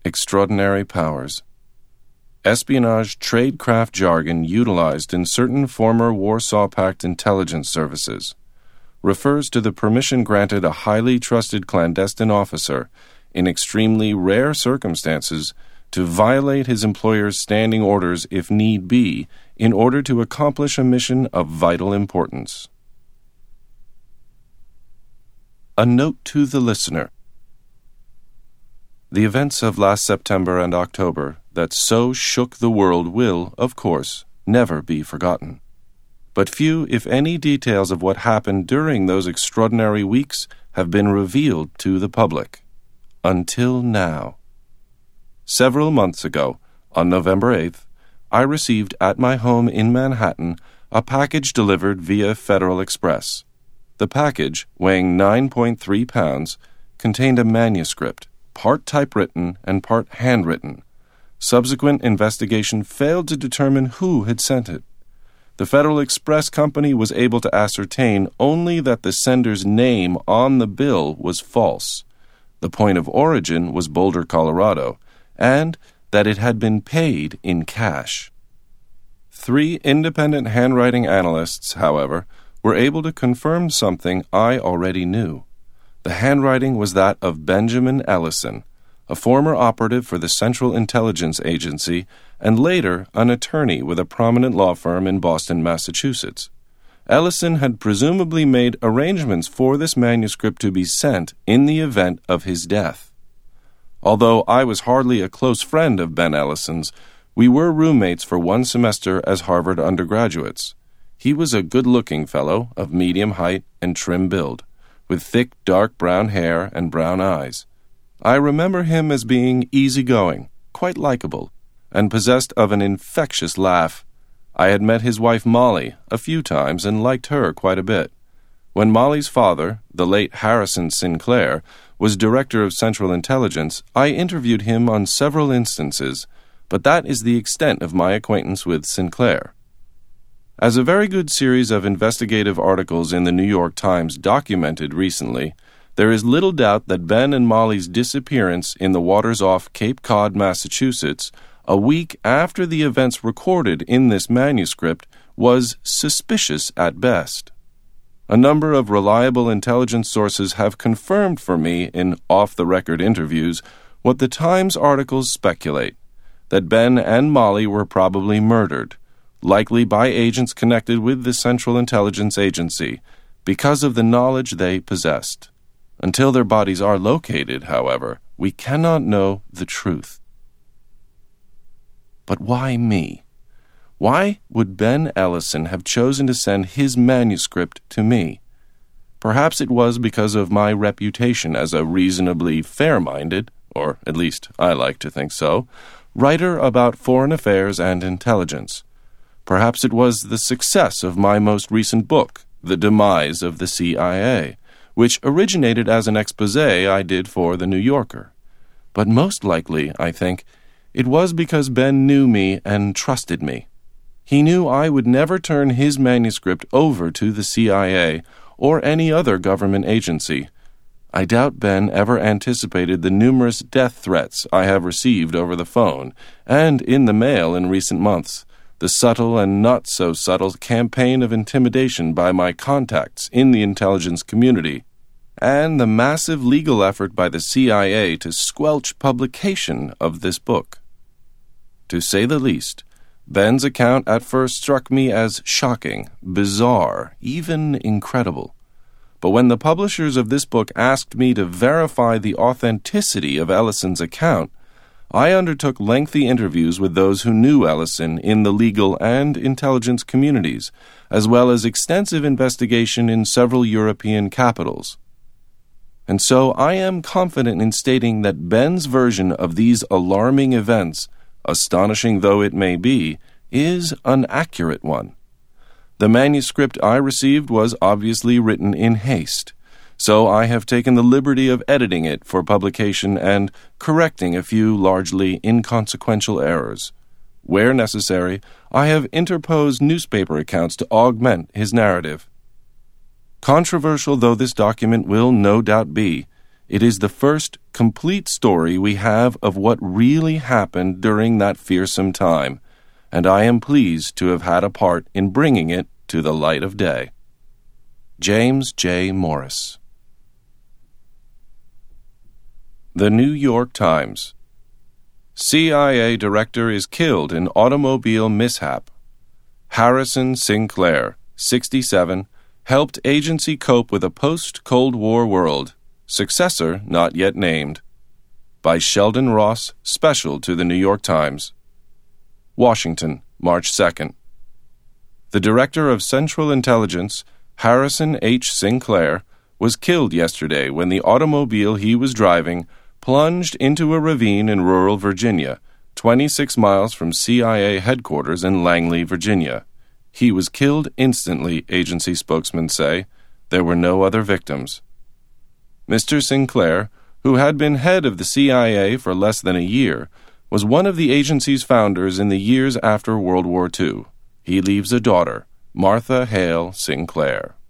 Extraordinary powers. Espionage tradecraft jargon utilized in certain former Warsaw Pact intelligence services refers to the permission granted a highly trusted clandestine officer in extremely rare circumstances to violate his employer's standing orders if need be in order to accomplish a mission of vital importance. A note to the listener. The events of last September and October that so shook the world will, of course, never be forgotten. But few, if any, details of what happened during those extraordinary weeks have been revealed to the public. Until now. Several months ago, on November 8th, I received at my home in Manhattan a package delivered via Federal Express. The package, weighing 9.3 pounds, contained a manuscript, part typewritten and part handwritten. Subsequent investigation failed to determine who had sent it. The Federal Express Company was able to ascertain only that the sender's name on the bill was false. The point of origin was Boulder, Colorado, and that it had been paid in cash. 3 independent handwriting analysts, however, were able to confirm something I already knew. The handwriting was that of Benjamin Ellison, a former operative for the Central Intelligence Agency and later an attorney with a prominent law firm in Boston, Massachusetts. Ellison had presumably made arrangements for this manuscript to be sent in the event of his death. Although I was hardly a close friend of Ben Ellison's, we were roommates for 1 semester as Harvard undergraduates. He was a good-looking fellow of medium height and trim build, with thick, dark brown hair and brown eyes. I remember him as being easygoing, quite likable, and possessed of an infectious laugh. I had met his wife Molly a few times and liked her quite a bit. When Molly's father, the late Harrison Sinclair, was director of Central Intelligence, I interviewed him on several instances, but that is the extent of my acquaintance with Sinclair. As a very good series of investigative articles in the New York Times documented recently, there is little doubt that Ben and Molly's disappearance in the waters off Cape Cod, Massachusetts, a week after the events recorded in this manuscript, was suspicious at best. A number of reliable intelligence sources have confirmed for me in off-the-record interviews what the Times articles speculate, that Ben and Molly were probably murdered, likely by agents connected with the Central Intelligence Agency, because of the knowledge they possessed. Until their bodies are located, however, we cannot know the truth. But why me? Why would Ben Ellison have chosen to send his manuscript to me? Perhaps it was because of my reputation as a reasonably fair-minded, or at least I like to think so, writer about foreign affairs and intelligence. Perhaps it was the success of my most recent book, The Demise of the CIA, which originated as an exposé I did for The New Yorker. But most likely, I think, it was because Ben knew me and trusted me. He knew I would never turn his manuscript over to the CIA or any other government agency. I doubt Ben ever anticipated the numerous death threats I have received over the phone and in the mail in recent months, the subtle and not-so-subtle campaign of intimidation by my contacts in the intelligence community, and the massive legal effort by the CIA to squelch publication of this book. To say the least, Ben's account at first struck me as shocking, bizarre, even incredible. But when the publishers of this book asked me to verify the authenticity of Ellison's account, I undertook lengthy interviews with those who knew Ellison in the legal and intelligence communities, as well as extensive investigation in several European capitals. And so I am confident in stating that Ben's version of these alarming events, astonishing though it may be, is an accurate one. The manuscript I received was obviously written in haste, so I have taken the liberty of editing it for publication and correcting a few largely inconsequential errors. Where necessary, I have interposed newspaper accounts to augment his narrative. Controversial though this document will no doubt be, It is the first complete story we have of what really happened during that fearsome time, and I am pleased to have had a part in bringing it to the light of day. James J. Morris. The New York Times. CIA director is killed in automobile mishap. Harrison Sinclair, 67, helped agency cope with a post-Cold War world. Successor not yet named. By Sheldon Ross, special to the New York Times. Washington, March 2nd. The Director of Central Intelligence, Harrison H. Sinclair, was killed yesterday when the automobile he was driving plunged into a ravine in rural Virginia, 26 miles from CIA headquarters in Langley, Virginia. He was killed instantly, agency spokesmen say. There were no other victims. Mr. Sinclair, who had been head of the CIA for less than a year, was one of the agency's founders in the years after World War II. He leaves a daughter, Martha Hale Sinclair.